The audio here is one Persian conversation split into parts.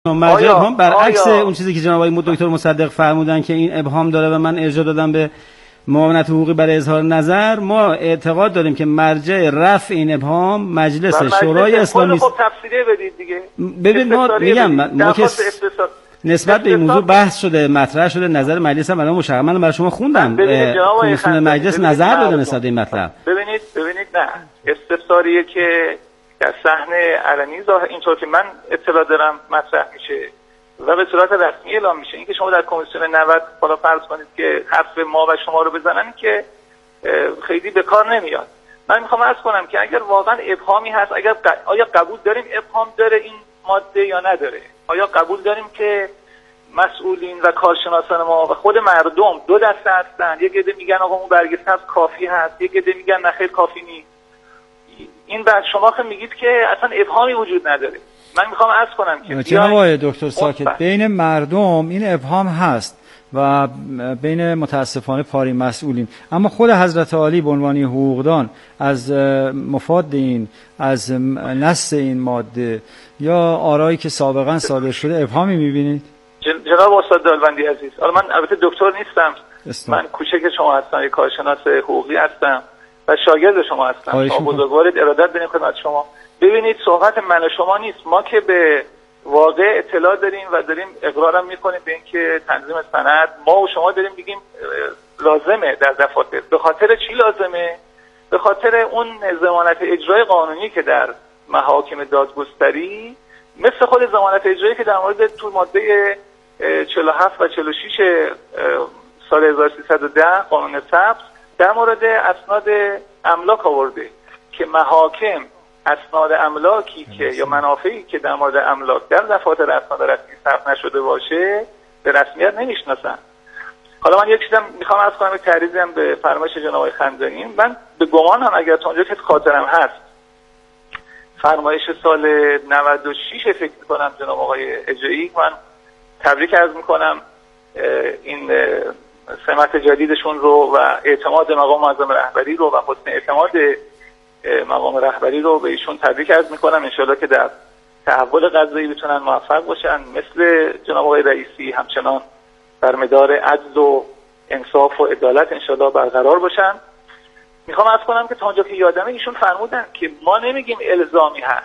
مرجع ابهام برعکس اون چیزی که جناب آقای دکتر مصدق فرمودن که این ابهام داره و من ارجاع دادم به معاونت حقوقی برای اظهار نظر، ما اعتقاد داریم که مرجع رفع این ابهام مجلس شورای اسلامی است. خب تفسیری بدید دیگه. ببین ما میگم ما که نسبت به این موضوع بحث شده، مطرح شده، نظر مجلس هم الان مشخصا من برای شما خوندم. کمیسیون مجلس نظر داده نسبت به این مطلب. ببینید نه استفساریه که در صحنه علنی ظاهر اینطور که من اطلاع دارم مطرح میشه و به صورت رسمی اعلام میشه. اینکه شما در کمیسیون 90 بالا فرض کنید که حرف ما و شما رو بزنن که خیلی به کار نمیاد. من میخوام عرض کنم که اگر واقعا ابهامی هست، آیا قبول داریم ابهام داره این ماده یا نداره؟ آیا قبول داریم که مسئولین و کارشناسان ما و خود مردم دو دسته هستن؟ یک عده میگن آقا اون برگه سبز کافی هست، یک عده میگن نه خیر کافی نیست. این بعد شما که میگید که اصلا ابهامی وجود نداره. من میخوام عرض کنم که جناب آقای دکتر ساکت، بین مردم این ابهام هست و بین متاسفانه پاری مسئولین، اما خود حضرت عالی به عنوان حقوقدان از مفاد این، از نص این ماده یا آرایی که سابقا صادر شده ابهامی میبینید؟ جناب استاد دالبندی عزیز، حالا من البته دکتر نیستم، من کوچک شما هستم، یک کارشناس حقوقی هستم و شاگرد شما هستم. شما بزرگوارید، ارادت داریم خدمت شما. ببینید صحبت من و شما نیست، ما که به واقع اطلاع داریم و داریم اقرارم میکنیم به اینکه تنظیم سند ما و شما داریم میگیم لازمه در دفاتر. به خاطر چی لازمه؟ به خاطر اون ضمانت اجرای قانونی که در محاکم دادگستری مثل خود ضمانت اجرایی که در مورد تو ماده 47 و 46 سال 1310 قانون ثبت در مورد اسناد املاک آورده که محاکم اسناد املاکی که یا منافعی که در مورد املاک در دفاتر اسناد رسمی ثبت نشده باشه به رسمیت نمیشناسن. حالا من یک چیزم میخوام عرض کنم، یک تعریضم به فرمایش جناب آقای خندانی. من به گمان هم اگر تا اونجا که خاطرم هست فرمایش سال 96 فکر میکنم جناب آقای اجایی، من تبریک عرض میکنم این سمت جدیدشون رو و اعتماد مقام معظم رهبری رو و حسن اعتماد مقام رهبری رو به ایشون تبریک عرض میکنم. انشالله که در تحول قضایی بتونن موفق باشن، مثل جناب آقای رئیسی همچنان بر مدار عدل و انصاف و عدالت انشالله برقرار باشن. میخوام عرض کنم که تا اونجا که یادمه ایشون فرمودن که ما نمیگیم الزامی هست،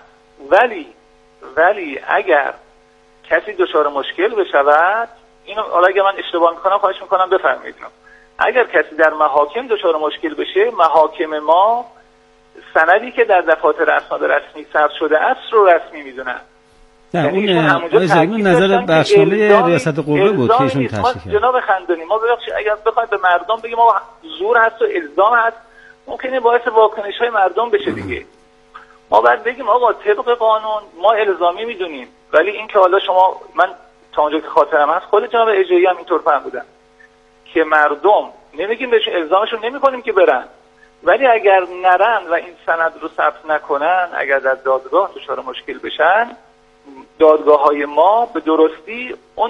ولی اگر کسی دچار مشکل بشود، اینو حالا اگه من اشتباه میکنم خواهش میکنم بفرمایید، اگر کسی در محاکم دچار مشکل بشه، محاکم ما سندی که در دفاتر اسناد رسمی ثبت شده است رو رسمی میدونن. نه اون نظر بخشنامه ریاست قوه بود که ایشون تشریح کرد. جناب خندانی ما ببخشید اگر بخواید به مردم بگیم ما زور هست و الزام هست ممکنه باعث واکنش‌های مردم بشه دیگه. ما باید بگیم آقا طبق قانون ما الزامی میدونیم، ولی این که حالا شما، من تا اونجا که خاطرم هست خود جناب اجایی هم اینطور فرمودن که مردم نمیگیم بهشون الزامشون نمی‌کنیم که برن، ولی اگر نرن و این سند رو ثبت نکنن، اگر در دادگاه دچار مشکل بشن، دادگاه‌های ما به درستی اون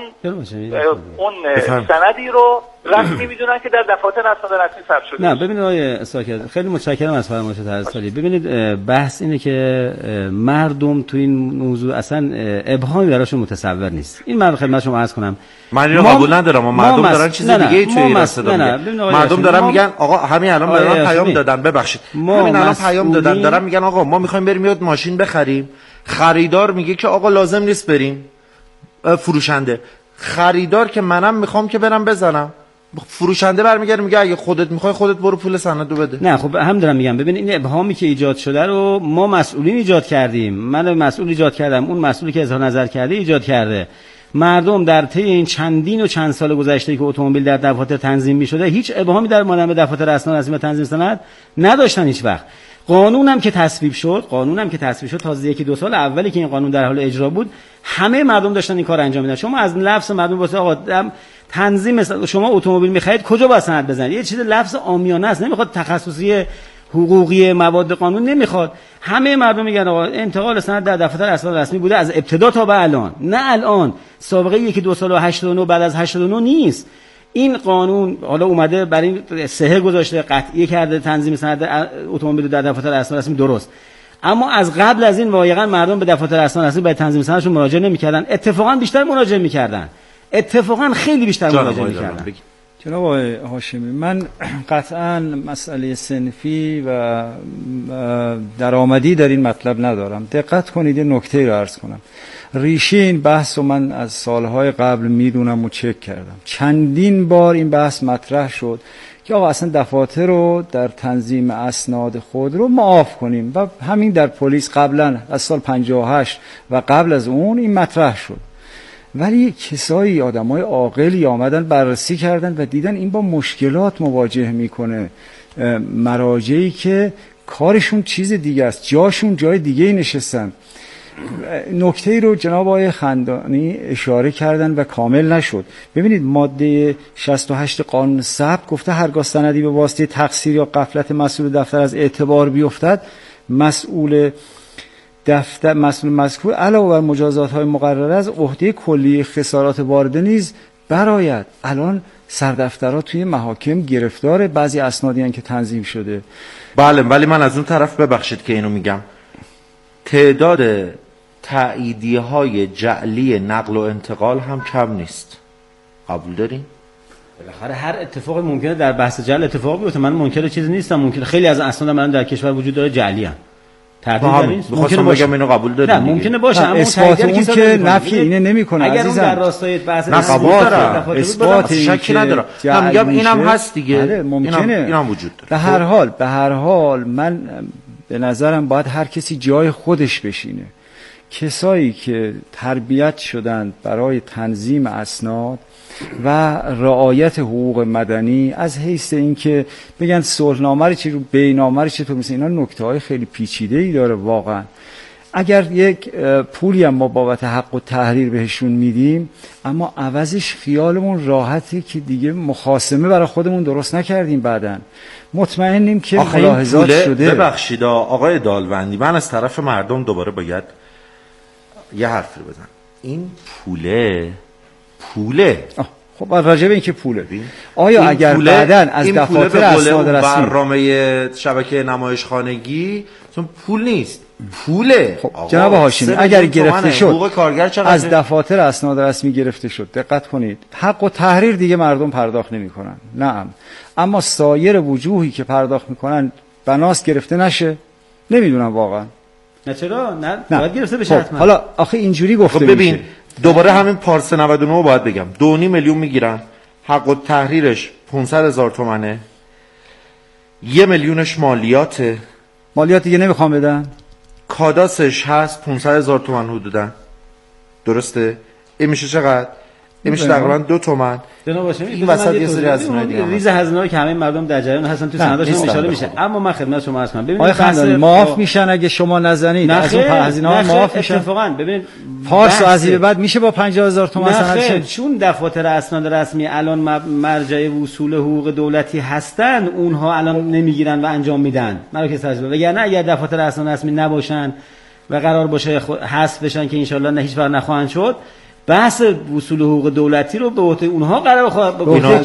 سندی رو رسمی میدونن که در دفاتر اسناد رسمی ثبت شده. نه ببینید آقای ساکت، خیلی متشکرم از فرمایش طرزسالی. ببینید بحث اینه که مردم تو این موضوع اصلا ابهامی براشون متصور نیست. این من خدمت شما عرض کنم، من اینو قبول ندارم. مردم دارن چیز دیگه ای توی رسانه میگن. مردم دارن میگن آقا همین الان به من پیام دادن، ببخشید همین الان پیام دادن، دارن میگن آقا ما میخوایم بریم یه ماشین بخریم، خریدار میگه که آقا لازم نیست بریم. فروشنده خریدار که منم میخوام که برم بزنم، فروشنده برمیگره میگه اگه خودت میخوای خودت برو پول سندو بده. نه خب هم دارم میگم، ببین این ابهامی که ایجاد شده رو ما مسئولین ایجاد کردیم، من مسئول ایجاد کردم، اون مسئولی که اظهار نظر کرده ایجاد کرده. مردم در طی این چندین و چند سال گذشته که اتومبیل در دفاتر تنظیم میشده هیچ ابهامی در مورد دفاتر اسناد رسمی تنظیم سند نداشتن هیچ وقت. قانونم که تصویب شد تازه یکی دو سال اولی که این قانون در حال اجرا بود، همه مردم داشتن این کار انجام میدن. شما از لفظ مردم واسه آقا تنظیم شما اتومبیل میخرید کجا باید سند بزنید؟ یه چیز لفظ عامیانه است، نمیخواد تخصصی حقوقی مواد قانون نمیخواد. همه مردم میگن آقا انتقال سند در دفتر اسناد رسمی بوده از ابتدا تا به الان، نه الان سابقه یکی دو سال و 89 بعد از 89 نیست. این قانون حالا اومده برای صحه گذاشته، قطعی کرده تنظیم سند اتومبیل در دفاتر اسناد رسمی، درست، اما از قبل از این واقعا مردم به دفاتر اسناد رسمی برای تنظیم سندشون مراجعه نمی‌کردن، اتفاقا بیشتر مراجعه می‌کردن، اتفاقا خیلی بیشتر مراجعه می‌کردن. جناب آقای هاشمی، من قطعاً مسئله صنفی و درآمدی در این مطلب ندارم. دقت کنید یه نکته رو عرض کنم. ریشه این بحث رو من از سالهای قبل میدونم و چک کردم. چندین بار این بحث مطرح شد که آقا اصلا دفاتر رو در تنظیم اسناد خود رو معاف کنیم و همین در پلیس قبلا از سال 58 و قبل از اون این مطرح شد. ولی کسایی آدمای عاقلی آمدن بررسی کردن و دیدن این با مشکلات مواجه میکنه، مراجعی که کارشون چیز دیگه است، جاشون جای دیگه نشستن. نکته‌ای رو جناب آقای خندانی اشاره کردن و کامل نشد. ببینید ماده 68 قانون ثبت گفته هرگاه سندی به واسطه تقصیر یا غفلت مسئول دفتر از اعتبار بیفتد، مسئول مذکور علاوه بر مجازات‌های مقرره از عهده کلی خسارات وارده نیز برآید. الان سردفترها توی محاکم گرفتار بعضی اسنادی هستند که تنظیم شده. بله، ولی من از اون طرف ببخشید که اینو میگم، تعداد تاییدیه‌های جعلی نقل و انتقال هم کم نیست. قبول دارین؟ بالاخره هر اتفاقی ممکنه در بحث جعل اتفاق بیفته. من منکر چیزی نیستم، ممکنه خیلی از اسناد من در کشور وجود داره جعلی ام. ممکنه بگم اینو قبول دارید. نه ممکنه باشه، اما اثبات اون که نفی اینه نمیکنه عزیزم. اگر اون در راستای بحث اثبات شکی نداره. من میگم اینم هست دیگه. ممکنه اینم وجود داره. به هر حال من به نظرم باید هر کسی جای خودش بشینه. کسایی که تربیت شدند برای تنظیم اسناد و رعایت حقوق مدنی، از حیث اینکه بگن صلحنامه چی رو بینامه چطور، مثل اینا نکته‌های خیلی پیچیده‌ای داره واقعا. اگر یک پولی هم ما بابت حق و تحریر بهشون میدیم، اما عوضش خیالمون راحته که دیگه مخاصمه برای خودمون درست نکردیم، بعدن مطمئنیم که ملاحظات شده. ببخشید آقای دالوندی، من از طرف مردم دوباره باید یه حرفی رو بزنم. این پوله خب راجع به این که پوله آیا اگر بعدن از دفاتر اسناد رسمی برنامه شبکه نمایشخانگی پول نیست، پوله. خب جناب هاشمی، اگر گرفته شد از دفاتر اسناد رسمی گرفته شد، دقت کنید حق و تحریر دیگه مردم پرداخت نمی‌کنن، نعم، اما سایر وجوهی که پرداخت می‌کنن بناس گرفته نشه. نمیدونم واقعا. نه چرا؟ نه باید گرفته بشه حتما. حالا آخه اینجوری گفته میشه. ببین دوباره همین پارس 99 باید بگم 2.5 میلیون میگیرن، حق و تحریرش 500,000 تومنه، 1 میلیونش مالیات دیگه نمیخوام بدن، کاداسش هست 500,000 تومان حدودا، درسته؟ این میشه چقدر؟ این میشه تقریبا 2 تومن. این وسط یه سری هزینه‌های دیگه ریز هزینه‌ای که همه مردم در جریان هستن تو سنداشون اشاره میشه. اما من خدمت شما عرض کنم، ببینید خندانی معاف میشن اگه شما نزنید، از اون هزینه‌ها معاف میشن. اتفاقاً ببینید پارس از این بعد میشه با 50,000 تومان سند، چون دفاتر اسناد رسمی الان مرجع وصول حقوق دولتی هستن، اونها الان نمیگیرن و انجام میدن مراکز تجربه. وگرنه اگر دفاتر اسناد رسمی نباشن و قرار باشه حذف بشن که ان شاءالله نه هیچ وقت نخواهند شد، بحث وصول حقوق دولتی رو به عهده اونها قرار خواهد بود. به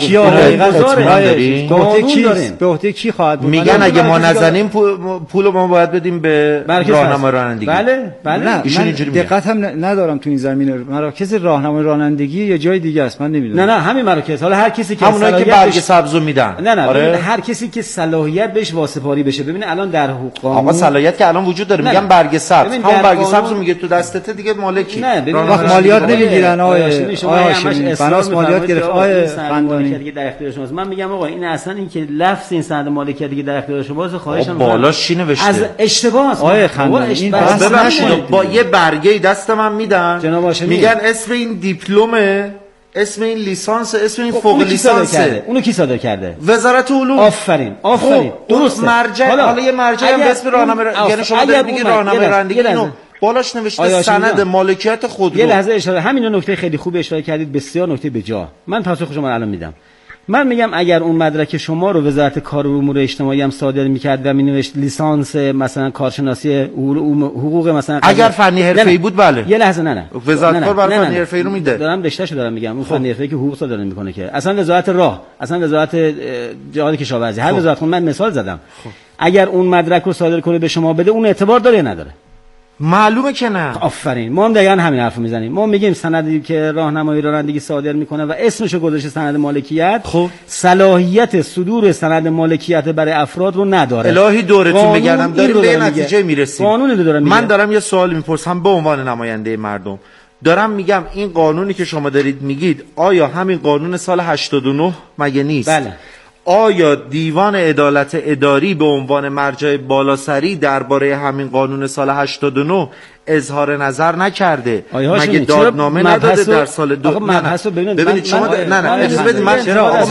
عهده کی خواهد بود؟ میگن اگه ما نزنیم پول ما باید بدیم به راهنمای رانندگی. بله ایشون اینجوری میگه. دقت هم ندارم تو این زمینه، مراکز راهنمای رانندگی یا جای دیگه است من نمیدونم. نه همین مراکز. حالا هر کسی که همونایی که برگ سبزو میدن. نه آره؟ هر کسی که صلاحیت بهش واسپاری بشه. ببین الان در حقوق آقا صلاحیت که الان وجود داره، میگن برگ سبز، همون برگ سبزو میگه تو دستته دیگه مالکی. وقت مالیات نمیگیرن آقای بناس مالیات گرفت آقای خندانی دیگه در اختیار شماست. من میگم آقا این اصلا این که لفظ این سند مالکیت دیگه در اختیار شماست، خواهش می‌کنم بالاش چی نوشته از اشتباهه آقای خندانی. این ببخشید با یه برگه دست من میدن میگن اسم این دیپلمه، اسم این لیسانس، اسم این فوق لیسانسه. اونو کی صادر کرده؟ وزارت علوم. آفرین درسته. حالا یه مرجع به اسم راهنمای، یعنی شما میگید راهنمای رانندگی اینو بالاش نوشته سند مالکیت خودرو. یه لحظه اشاره، همین نکته خیلی خوب اشاره کردید، بسیار نکته به جا. من پاسخ شما الان میدم. من میگم اگر اون مدرک شما رو وزارت کار و امور اجتماعی هم صادر میکرد و مینوشت لیسانس مثلا کارشناسی حقوق مثلا اگر فنی حرفه‌ای بود بله. یه لحظه نه وزارت کار برای فنی حرفه‌ای رو میده. دارم رشتهشو دارم میگم، اون فنی حرفه‌ای که حقوق صادر نمیکنه که اصلا وزارت راه، اصلا وزارت جهاد کشاورزی، هر وزارت من مثال زدم. اگر اون مدرک رو صادر کنه به شما بده اون اعتبار داره یا نداره؟ معلومه که نه. آفرین. ما هم دقیقاً همین حرفو میزنیم. ما میگیم سندی که راهنمایی رانندگی صادر میکنه و اسمشو گذاشته سند مالکیت، خب صلاحیت صدور سند مالکیت برای افراد رو نداره. الهی دورتون بگردم داریم به نتیجه میرسیم. قانون رو دارم من دارم یه سوال میپرسم به عنوان نماینده مردم. دارم میگم این قانونی که شما دارید میگید آیا همین قانون سال 89 مگه نیست؟ بله. آیا دیوان عدالت اداری به عنوان مرجع بالاسری درباره همین قانون سال 89 اظهار نظر نکرده؟ مگه دادنامه نداده در سال ببینید شما نه اجازه بدید من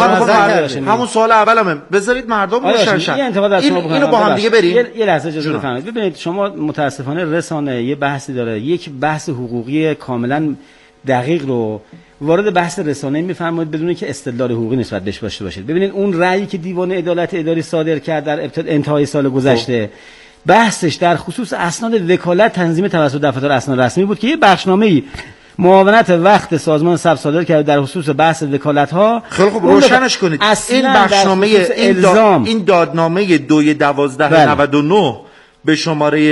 همون سوال اولمه بذارید مردم روشن اینو با هم دیگه بریم. یه لحظه اجازه بفرمایید. ببینید شما متاسفانه رسانه یه بحثی داره، یک بحث حقوقی کاملا دقیق رو وارد بحث رسانه‌ای می‌فرمایید بدون که استدلال حقوقی نسبت بهش داشته باشید. ببینید اون رأیی که دیوان عدالت اداری صادر کرد در انتهای سال گذشته بحثش در خصوص اسناد وکالت تنظیم توسط دفتر اسناد رسمی بود که یه بخشنامه‌ای معاونت وقت سازمان ثبت صادر کرد در خصوص بحث وکالت‌ها. خیلی خوب روشنش کنید. این بخشنامه این دادنامه 2/12/99 به شماره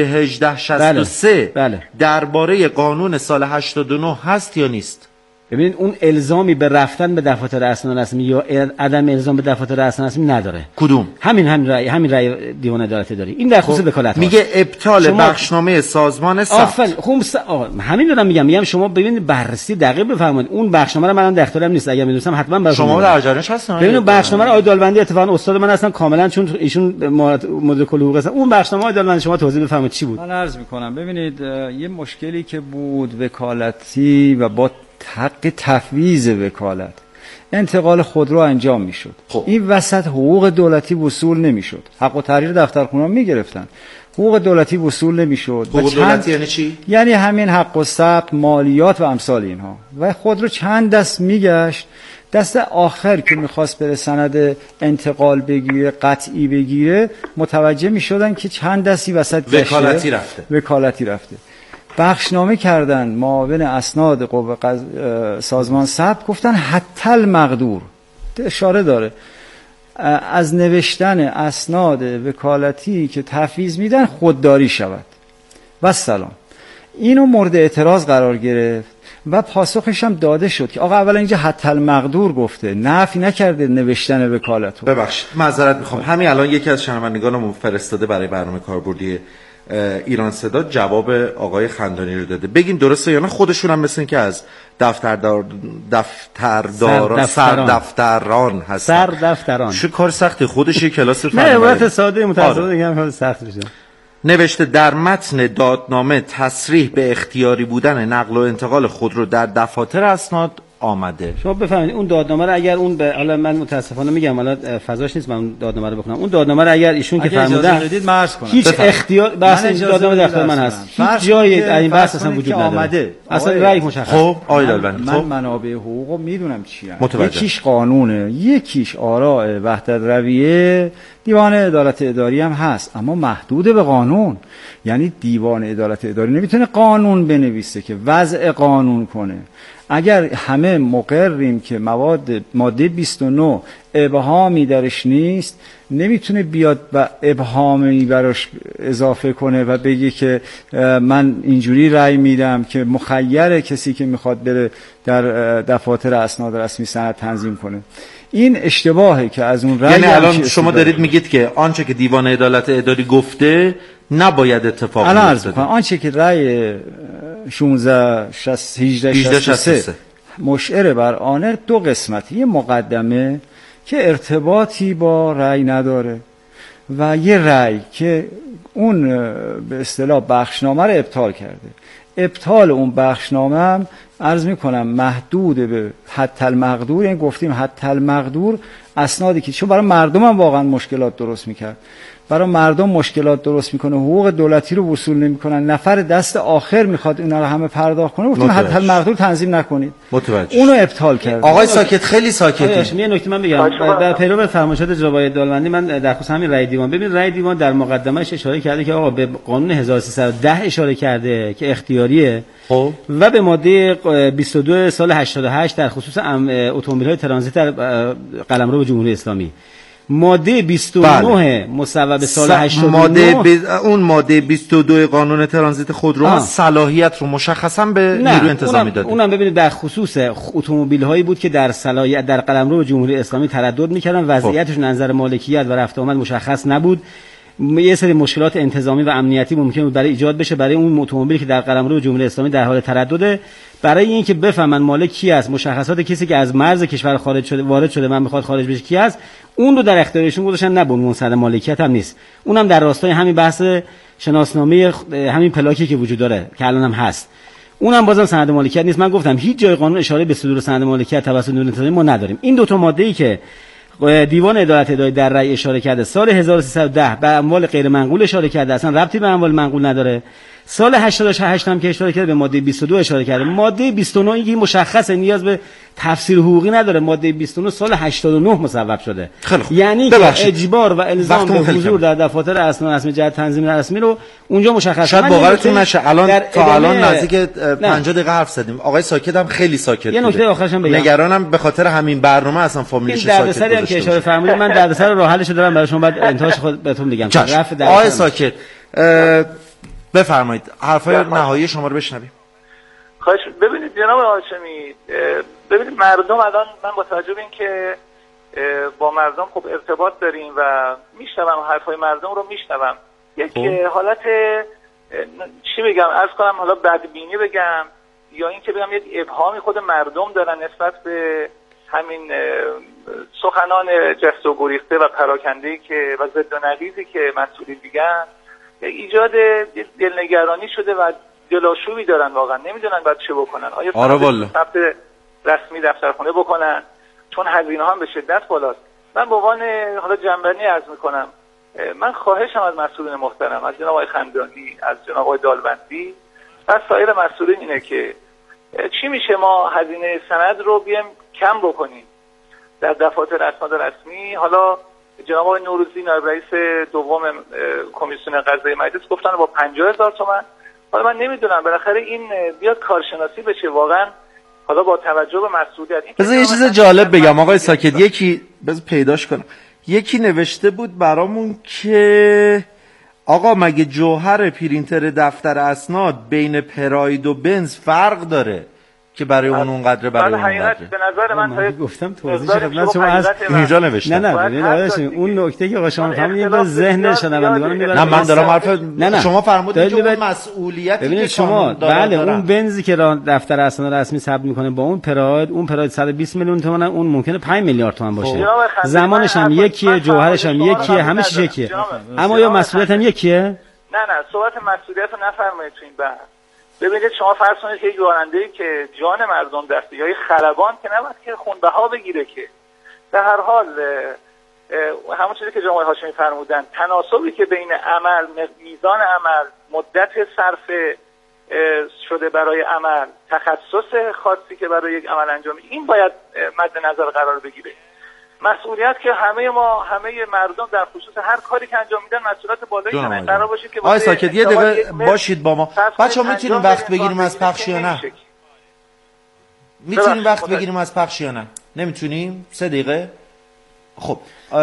1863 درباره قانون سال 89 هست یا نیست؟ ببینید اون الزامی به رفتن به دفاتر اسناد رسمی یا عدم الزام به دفاتر اسناد رسمی نداره. کدوم؟ همین رأی دیوان عدالت اداری. این در خصوص وکالت میگه ابطال بخشنامه سازمان ثبت. همین دارم میگم شما ببینید بررسی دقیق بفرمایید. اون بخشنامه رو من در اختیارم نیست، اگر میدونستم حتما براتون شما در جریانش هستن. ببینید بخشنامه رو آقای دالبندی اتفاقا استاد من هستن کاملا، چون ایشون مدیر کل حقوق هستن. اون بخشنامه آقای دالبندی شما توضیح بفرمایید چی بود؟ من عرض میکنم. ببینید یه مشکلی که بود وکالتی و با حق تفویض وکالت انتقال خودرو انجام میشد. این وسط حقوق دولتی وصول نمیشد. حق و تحریر دفترخونا میگرفتن، حقوق دولتی وصول نمیشد. حقوق دولتی یعنی چی؟ یعنی همین حق و ثبت، مالیات و امثال اینها. و خودرو چند دست میگشت، دست آخر که میخواست بره سند انتقال بگیره، قطعی بگیره، متوجه میشدن که چند دستی وسط وکالتی رفته. بخشنامه کردن معاون اسناد قوه سازمان ثبت، گفتن حتی المقدور، اشاره داره از نوشتن اسناد وکالتی که تفویض میدن خودداری شود و سلام. اینو مورد اعتراض قرار گرفت و پاسخش هم داده شد که آقا اولا اینجا حتی المقدور گفته، نفی نکرده نوشتن وکالت. ببخشید معذرت میخوام، همین الان یکی از شنوندگانمون فرستاده برای برنامه کاربردی ایران صدا جواب آقای خندانی رو داده. بگیم درسته یا نه؟ خودشون هم مثل این که از سردفتران هستن. سردفتران چه کار سخته، خودش یه کلاس نه عبارت ساده متأسفانه دیگه هم سخت میشه. نوشته در متن دادنامه تصریح به اختیاری بودن نقل و انتقال خودرو در دفاتر اسناد آمده. شما بفهمید اون دادنامه رو اگر اون به حالا من متاسفانه میگم حالا فضاش نیست من دادنامه رو بخونم، اون دادنامه رو اگر ایشون که فرمودن هیچ اختیار بحث دادنامه در اختیار من هست، هیچ جایی در این بحث اصلا وجود نداره، اصلا رأی مشخص. خب آقای دالبندی من منابع حقوقو میدونم چیه، یکیش قانونه، یکیش آراء وحدت رویه دیوان عدالت اداری هم هست، اما محدود به قانون. یعنی دیوان عدالت اداری نمیتونه قانون بنویسه که وضع قانون کنه. اگر همه مقرریم که ماده 29 ابهامی درش نیست، نمیتونه بیاد و ابهامی براش اضافه کنه و بگه که من اینجوری رأی میدم که مخیره کسی که میخواد بره در دفاتر اسناد رسمی سند تنظیم کنه. این اشتباهه که از اون رأی، یعنی الان شما دارید میگید که آنچه که دیوان عدالت اداری گفته نباید اتفاق بیفته. آنچه که رأی 1863 مشعر بر آن دو قسمت، یه مقدمه که ارتباطی با رأی نداره و یه رأی که اون به اصطلاح بخشنامه رو ابطال کرده. ابطال اون بخشنامه هم عرض میکنم محدود به حتی المقدور، یعنی گفتیم حتی المقدور اسنادی که چون برای مردم هم واقعا مشکلات درست میکرد، برای مردم مشکلات درست میکنه، حقوق دولتی رو وصول نمیکنن، نفر دست آخر میخواد اینا رو همه پرداخت کنه، گفتیم حتی المقدور تنظیم نکنید، اونو ابطال کرد. آقای ساکت خیلی ساکتی. یه نکته من بگم در پیرو فرمایشات جناب آقای دالبندی، من در خصوص همین رأی دیوان، ببین رأی دیوان در مقدمه‌اش اشاره کرده که آقا به قانون 1310 اشاره کرده که اختیاریه و به ماده 22 سال 88 در خصوص اتومبیل‌های ترانزیت در قلمرو جمهوری اسلامی. ماده 29 مصوب سال 89 اون ماده 22 قانون ترانزیت خودروها صلاحیت رو مشخصا به نیروی انتظامی داده. اونم ببینید در خصوص اتومبیل هایی بود که در صلاحیت در قلمرو جمهوری اسلامی تردد می‌کردن، وضعیتشون نظر مالکیت و رفت آمد مشخص نبود، یه سری مشکلات انتظامی و امنیتی ممکن بود برای ایجاد بشه برای اون اتومبیلی که در قلمرو جمهوری اسلامی در حال تردده. برای اینکه بفهمن مالک کی است، مشخصات کسی که از مرز کشور خارج شده وارد شده من میخواد خارج بشه کی است، اون رو در اختیارشون گذاشتن. نه به عنوان سند مالکیت هم نیست، اونم در راستای همین بحث شناسنامه همین پلاکی که وجود داره که الان هم هست، اونم بازم سند مالکیت نیست. من گفتم هیچ جای قانون اشاره به صدور سند مالکیت توسط نیروی انتظامی ما نداریم. این دو تا ماده‌ای که دیوان عدالت اداری در رأی اشاره کرده سال 1310 به اموال غیر منقول اشاره کرده، اصلا ربطی به اموال منقول نداره. سال 88 هم که اشاره کرده به ماده 22 اشاره کرده. ماده 29 این مشخصه، نیاز به تفسیر حقوقی نداره. ماده 29 سال 89 مصوب شده، یعنی که اجبار و الزام به حضور در دفاتر اسناد رسمی جهت تنظیم رسمی رو اونجا مشخصه. شاید باورتون نشه الان تا الان نزدیک 50 دقیقه حرف زدیم. آقای ساکت هم خیلی ساکت بود. یه نکته آخرش هم بگم، نگرانم به خاطر همین برنامه اصلا فامیلش ساکت بود. دردسری هم که اشاره فرمودید من دردسر راه حلش دارم برای شما، بعد انتهاش خود بهتون میگم. آقای ساکت بفرمایید حرفای نهایی شما رو بشنویم. خواهش. ببینید جناب هاشمی، ببینید مردم الان من با توجه به اینکه با مردم خب ارتباط داریم و میشنوم حرفای مردم رو میشنوم، یک حالت چی بگم عرض کنم، حالا بدبینی بگم یا اینکه بگم یک ابهامی خود مردم دارن نسبت به همین سخنان جست و گریخته و پراکنده‌ای که و ضد و نقیضی که مسئولین میگن، ایجاد دلنگرانی شده و دلاشویی دارن، واقعا نمیدونن باید چه بکنن. آیا ثبت رسمی دفترخونه بکنن چون هزینه ها هم به شدت بالاست. من به عنوان حالا جنبندی عرض میکنم، من خواهشم از مسئولین محترم، از جناب آقای خندانی، از جناب آقای دالبندی و از سایر مسئولین اینه که چی میشه ما هزینه سند رو بیایم کم بکنیم در دفاتر اسناد رسمی. حالا جناب آقای نوروزی نایب رئیس دوم کمیسیون قضایی مجلس گفتن با 50,000 تومان. حالا من نمیدونم بالاخره این بیاد کارشناسی بشه واقعا، حالا با توجه به مسئولیت. بذار یه چیز جالب بگم آقای ساکت، یکی بذار پیداش کنم، یکی نوشته بود برامون که آقا مگه جوهر پرینتر دفتر اسناد بین پراید و بنز فرق داره که برای اونقدر برای اونقدر؟ به نظر من گفتم توضیح خدمت شما از اینجا نوشتم. نه اون نکته که شما فهمیدید با ذهن شنوندگان میبره. نه من دارم حرف شما فرمودید که مسئولیتی که شما بله اون بنزی که دفتر اسناد رسمی ثبت میکنه با اون پراید 120 میلیون تومان، اون ممکنه 5 میلیارد تومان باشه. زمانش هم یکیه، جوهرش هم یکیه، همه چیز یکیه، اما یا مسئولیت هم یکیه. نه صحبت مسئولیت رو نفرمایید تو این بحث. ببینید شما فرض کنید یک راننده‌ای که جان مردم دسته یا خلبان که نباید که خونبها بگیره، که در هر حال همون چیزی که جناب هاشمی فرمودن، تناسبی که بین عمل، میزان عمل، مدت صرف شده برای عمل، تخصص خاصی که برای یک عمل انجام، این باید مد نظر قرار بگیره. مسئولیت که همه مردم در خصوص هر کاری که انجام میدن مسئولیت بالایی دارن. قرار باشه که آقای ساکت یه دقیقه باشید با ما. بچه‌ها میتونیم وقت بگیریم از پخش یا نه؟ میتونیم وقت بگیریم از پخش یا نه؟ نمیتونیم؟ 3 دقیقه. خب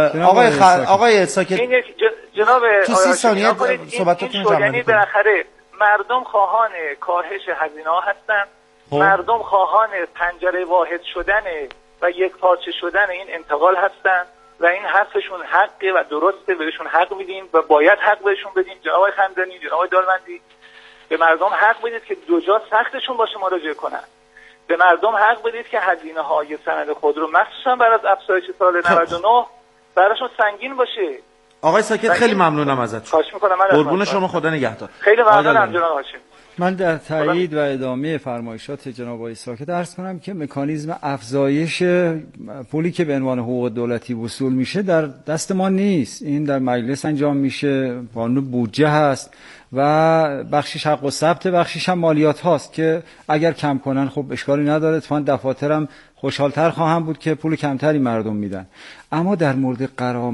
آقای ساکت جناب تو 30 ثانیه صحبتاتون رو جمع کنید. بالاخره مردم خواهان کاهش هزینه‌ها هستن، مردم خواهان پنجره واحد شدن و یک پارچه شدن این انتقال هستن و این حرفشون حقه و درسته، بهشون حق میدیم و باید حق بهشون بدیم. جناب خندانی، جناب دالبندی، به مردم حق بدید که دو جا سختشون باشه مراجعه کنن. به مردم حق بدید که هزینه های سند خودرو مخصوصا بعد از افزایش سال 99 براشون سنگین باشه. آقای ساکت خیلی ممنونم ازت. خواهش می‌کنم. قربون شما، خدا نگهدار. خیلی ممنونم جناب هاشمی. من در تایید و ادامه فرمایشات جناب آقای ساکت عرض کنم که مکانیزم افزایش پولی که به عنوان حقوق دولتی وصول میشه در دست ما نیست. این در مجلس انجام میشه، قانون بودجه هست و بخشش حق و ثبت، بخشش هم مالیات هاست که اگر کم کنن خب اشکالی نداره. اتفاقاً دفاترم خوشحال‌تر خواهم بود که پول کمتری مردم میدن. اما در مورد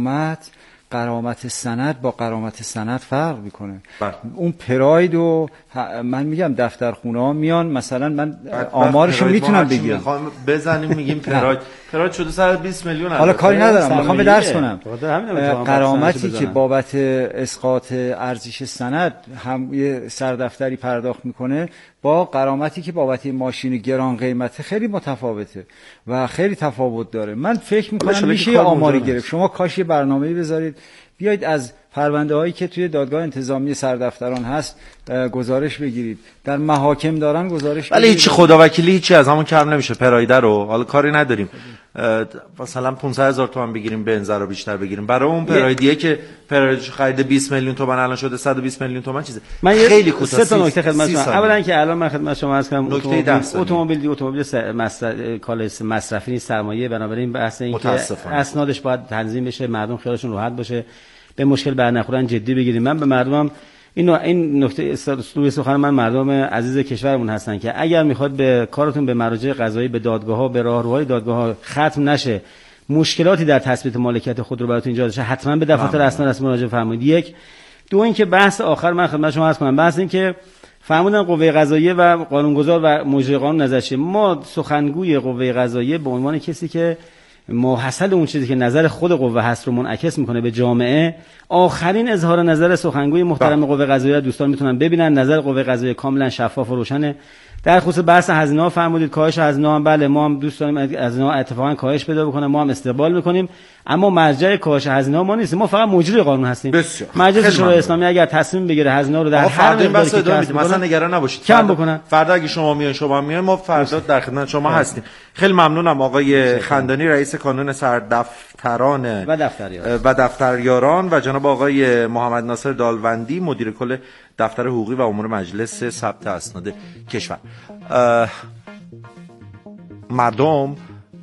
غرامت سند با غرامت سند فرق میکنه. اون پراید و من میگم دفترخونه ها میان، مثلا من آمارشو میتونم بگیرم، بزنیم میگیم پراید شده 120 میلیون. حالا کاری ندارم، میخوام به درس کنم غرامتی که بابت اسقاط ارزش سند هم یه سردفتری پرداخت میکنه با غرامتی که بابت ماشین گران قیمته خیلی متفاوته و خیلی تفاوت داره. من فکر میکنم میشه آماری گرفت. شما کاش یه برنامه‌ای بذارید بیایید از پرونده هایی که توی دادگاه انتظامی سردفتران هست گزارش بگیرید، در محاکم دارن گزارش بگیرید. ولی هیچ خداوکیلی هیچی از همون کم نمیشه. پرایده رو حالا کاری نداریم، مثلا 500,000 تومان بگیریم بنز رو بیشتر بگیریم برای اون پرایدیه که پرایدش خرید 20 میلیون تومان الان شده 120 میلیون تومان چیزه. خیلی کوتاه. 3 تا نکته خدمت شما. اولا که الان من خدمت شما عرض کنم اتومبیل کالای مصرفی نیست، سرمایه، بنابراین بحث این که اسنادش باید تنظیم بشه، مردم خیالشون راحت باشه، به مشکل برنخورن جدی بگیریم. من به مردمم این نکته اسلوب سخن من مردم عزیز کشورمون هستن که اگر میخواد به کارتون به مراجع قضایی، به دادگاه‌ها، به راهروهای دادگاه‌ها ختم نشه، مشکلاتی در تثبیت مالکیت خود رو براتون ایجاد شه، حتما به دفاتر اسناد مراجعه فرمایید. یک. دو اینکه بحث آخر من خدمت شما عرض کنم، بحث این که فرمودن قوه قضاییه و قانونگذار و مجری قانون نظرشه. ما سخنگوی قوه قضاییه به عنوان کسی که محصل اون چیزی که نظر خود قوه هست رو منعکس میکنه به جامعه، آخرین اظهار نظر سخنگوی محترم قوه قضاییه دوستان میتونن ببینن. نظر قوه قضاییه کاملا شفاف و روشنه. در خصوص بحث هزینه‌ها فرمودید کاهش هزینه‌ها، بله ما هم دوست داریم هزینه‌ها اتفاقا کاهش پیدا بکنه، ما هم استقبال میکنیم، اما مرجع کاهش هزینه‌ها ما نیستیم، ما فقط مجری قانون هستیم. مجلس شورای اسلامی اگر تصمیم بگیره هزینه‌ها رو در هر مقداری که کسب مثلا نگران نباشید کم بکنن. فردا اگه شما میاین ما فردا در خدمت شما هستیم. خیلی ممنونم آقای خندانی رئیس کانون سردفتران و دفتریاران و جناب آقای محمد ناصر دالوندی مدیر کل دفتر حقوقی و امور مجلس ثبت اسناد کشور. مردم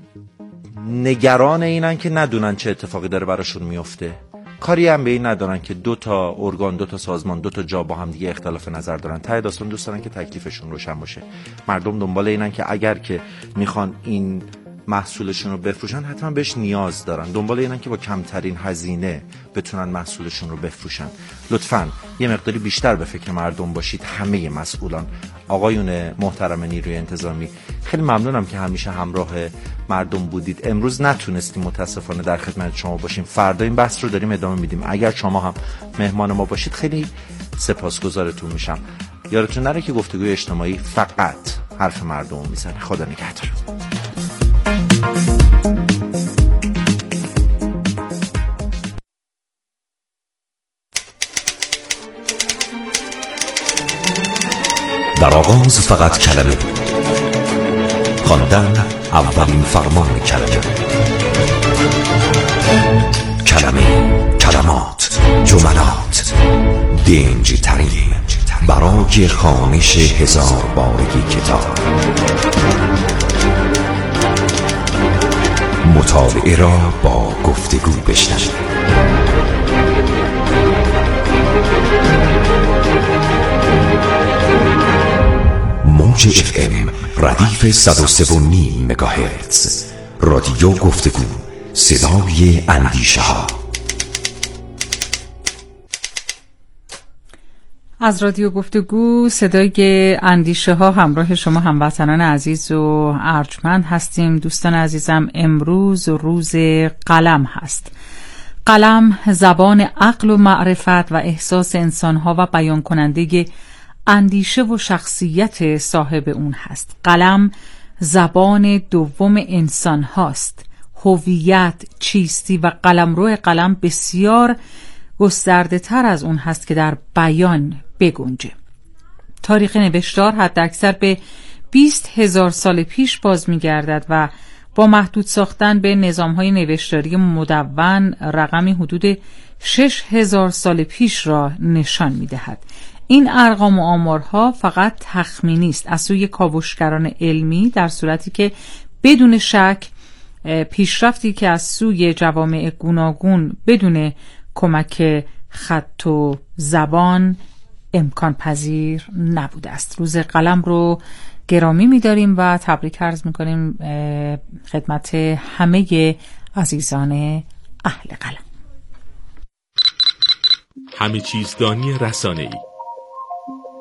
نگران اینن که ندونن چه اتفاقی داره براشون میفته، کاری هم به این ندارن که دو تا ارگان، دو تا سازمان، دو تا جا با هم دیگه اختلاف نظر دارن. ته داستان دوست دارن که تکلیفشون روشن باشه. مردم دنبال اینن که اگر که میخوان این محصولشون رو بفروشن حتما بهش نیاز دارن، دنبال اینن که با کمترین هزینه بتونن محصولشون رو بفروشن. لطفاً یه مقداری بیشتر به فکر مردم باشید. همه مسئولان، آقایون محترم نیروی انتظامی، خیلی ممنونم که همیشه همراه مردم بودید. امروز نتونستیم متاسفانه در خدمت شما باشیم، فردا این بحث رو داریم ادامه میدیم. اگر شما هم مهمان ما باشید خیلی سپاسگزارتون میشم. یادتون نره که گفتگوی اجتماعی فقط حرف مردم میزنه. خدا نگهدار. در آغاز فقط کلمه بود، خواندن اولین فرمان کلمه. کلمه، کلمات، جملات، دنج ترین برای خوانش 1000 بارگی کتاب. مطالعه را با گفتگو بشنوید. موج FM ردیف 103.5 مگاهرتز. رادیو گفتگو، صدای اندیشه ها. از رادیو گفتگو صدای اندیشه ها همراه شما هموطنان عزیز و ارجمند هستیم. دوستان عزیزم، امروز روز قلم هست. قلم زبان عقل و معرفت و احساس انسانها و بیان کننده اندیشه و شخصیت صاحب اون هست. قلم زبان دوم انسان هاست. هویت، چیستی و قلمرو قلم بسیار گسترده تر از اون هست که در بیان بگنجه. تاریخ نوشتار حد اکثر به 20,000 سال پیش باز می‌گردد و با محدود ساختن به نظام‌های نوشتاری مدون رقمی حدود 6,000 سال پیش را نشان می‌دهد. این ارقام و آمارها فقط تخمینی است از سوی کاوشگران علمی، در صورتی که بدون شک پیشرفتی که از سوی جوامع گوناگون بدون کمک خط و زبان امکان پذیر نبوده است. روز قلم رو گرامی می‌داریم و تبریک عرض می‌کنیم خدمت همه عزیزان اهل قلم. همه چیز دانی رسانه‌ای.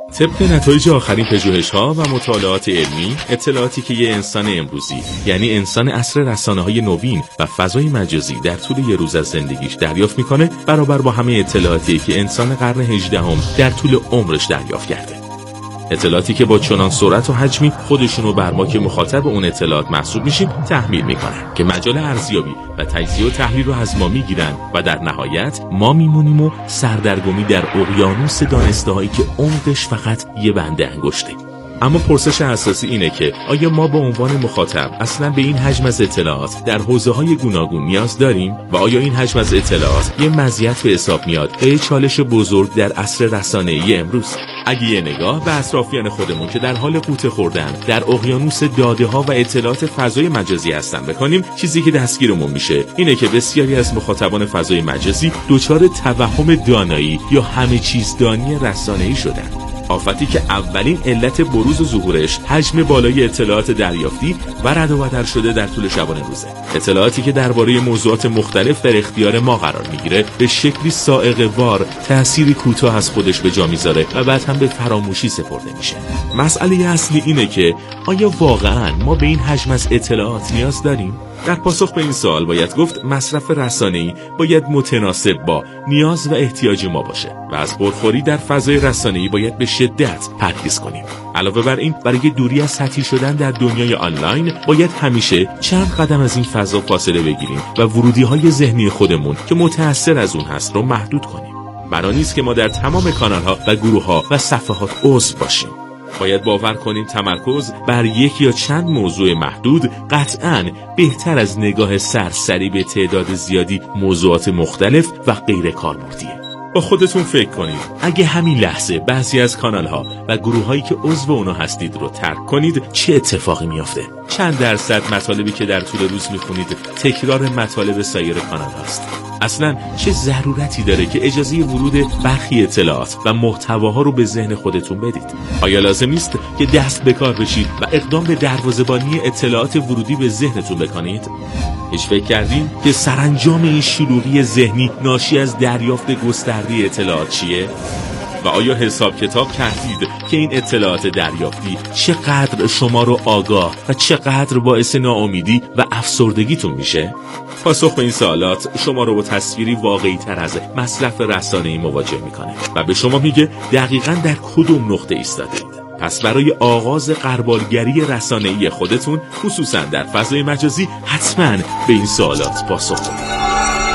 طبق نتایج آخرین پژوهش‌ها و مطالعات علمی، اطلاعاتی که یه انسان امروزی، یعنی انسان عصر رسانه‌های نوین و فضای مجازی در طول یه روز از زندگیش دریافت میکنه، برابر با همه اطلاعاتی که انسان قرن 18 در طول عمرش دریافت کرده. اطلاعاتی که با چنان سرعت و حجمی خودشونو بر ما که مخاطب اون اطلاعات محسوب میشیم تحمیل میکنن که مجال ارزیابی و تجزیه و تحلیل رو از ما میگیرن و در نهایت ما میمونیم و سردرگمی در اقیانوس دانسته‌هایی که عمقش فقط یه بنده انگشته. اما پرسش اساسی اینه که آیا ما به عنوان مخاطب اصلا به این حجم از اطلاعات در حوزه‌های گوناگون نیاز داریم و آیا این حجم از اطلاعات یه مزیت به حساب میاد یه چالش بزرگ در عصر رسانه‌ای امروز؟ اگه یه نگاه به اطرافیان خودمون که در حال قوطه خوردن در اقیانوس داده‌ها و اطلاعات فضای مجازی هستن بکنیم، چیزی که دستگیرمون میشه اینه که بسیاری از مخاطبان فضای مجازی دچار توهم دانایی یا همه چیز دانی رسانه‌ای شدن. آفتی که اولین علت بروز و ظهورش حجم بالای اطلاعات دریافتی و رد و بدل شده در طول شبانه روزه. اطلاعاتی که درباره موضوعات مختلف در اختیار ما قرار میگیره به شکلی صاعقه وار تأثیری کوتاه از خودش به جا میذاره و بعد هم به فراموشی سپرده میشه. مسئله اصلی اینه که آیا واقعاً ما به این حجم از اطلاعات نیاز داریم؟ در پاسخ به این سوال باید گفت مصرف رسانه‌ای باید متناسب با نیاز و احتیاج ما باشه و از پرخوری در فضای رسانه‌ای باید به شدت پرهیز کنیم. علاوه بر این، برای دوری از سطحی شدن در دنیای آنلاین باید همیشه چند قدم از این فضا فاصله بگیریم و ورودی‌های ذهنی خودمون که متأثر از اون هست رو محدود کنیم. بنا نیست که ما در تمام کانال‌ها و گروه‌ها و صفحات عضو باشیم. باید باور کنیم تمرکز بر یک یا چند موضوع محدود قطعاً بهتر از نگاه سرسری به تعداد زیادی موضوعات مختلف و غیر کاربردیه. با خودتون فکر کنید اگه همین لحظه بعضی از کانال‌ها و گروه‌هایی که عضو اونها هستید رو ترک کنید چه اتفاقی میافته؟ چند درصد مطالبی که در طول روز میخونید تکرار مطالب سایر کانال هاست؟ اصلا چه ضرورتی داره که اجازه ورود برخی اطلاعات و محتواها رو به ذهن خودتون بدید؟ آیا لازم نیست که دست به کار بشید و اقدام به دروازه‌بانی اطلاعات ورودی به ذهنتون بکنید؟ هیچ فکر کردین که سرانجام این شلوغی ذهنی ناشی از دریافت گسترده اطلاعات چیه؟ و آیا حساب کتاب کردید که این اطلاعات دریافتی چقدر شما رو آگاه و چقدر باعث ناامیدی و افسردگیتون میشه؟ پاسخ به این سوالات شما رو با تصویری واقعی تر از مصرف رسانه‌ای مواجه میکنه و به شما میگه دقیقاً در کدوم نقطه ایستادید. پس برای آغاز غربالگری رسانه‌ای خودتون، خصوصاً در فضای مجازی، حتماً به این سوالات پاسخ بدید.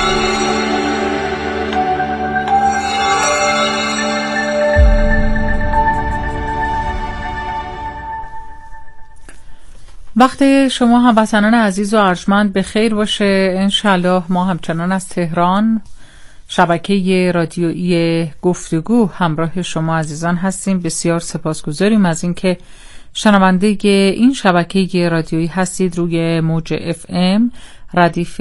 وقت شما هموطنان عزیز و ارجمند به خیر باشه. انشالله ما همچنان از تهران شبکه رادیویی گفتگو همراه شما عزیزان هستیم. بسیار سپاسگزاریم از اینکه شنونده این شبکه رادیویی هستید. روی موج FM ردیف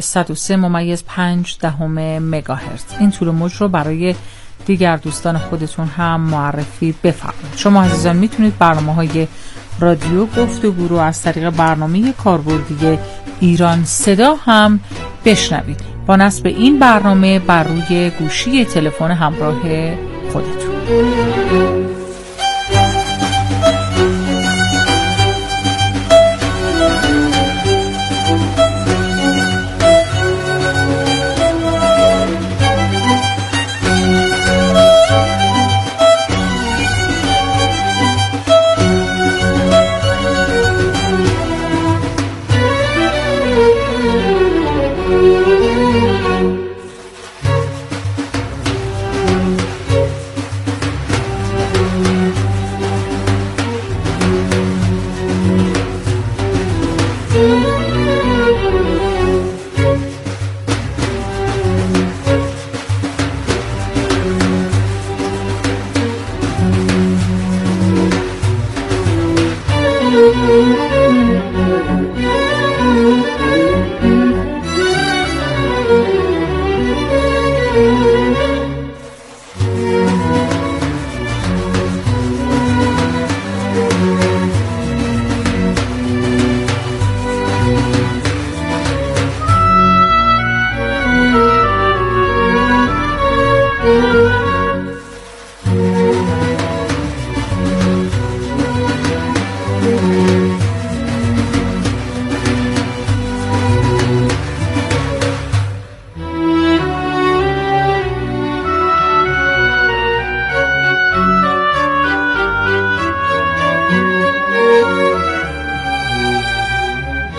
103.5 مگاهرتز این طول موج رو برای دیگر دوستان خودتون هم معرفی بفرمایید. شما عزیزان میتونید برنامه‌های رادیو گفتگو رو از طریق برنامه کاربردی ایران صدا هم بشنوید با نصب این برنامه بر روی گوشی تلفن همراه خودتون.